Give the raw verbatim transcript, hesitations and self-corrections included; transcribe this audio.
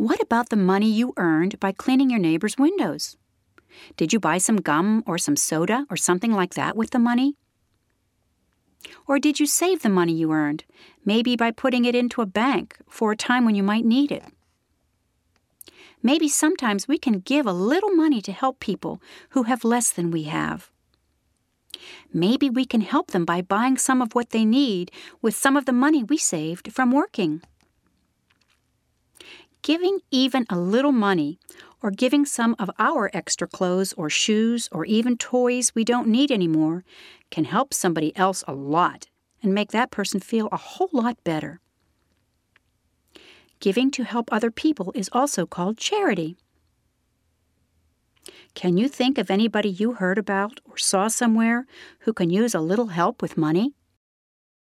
What about the money you earned by cleaning your neighbor's windows? Did you buy some gum or some soda or something like that with the money? Or did you save the money you earned, maybe by putting it into a bank for a time when you might need it? Maybe sometimes we can give a little money to help people who have less than we have. Maybe we can help them by buying some of what they need with some of the money we saved from working. Giving even a little money, or giving some of our extra clothes or shoes or even toys we don't need anymore, can help somebody else a lot and make that person feel a whole lot better. Giving to help other people is also called charity. Can you think of anybody you heard about or saw somewhere who can use a little help with money?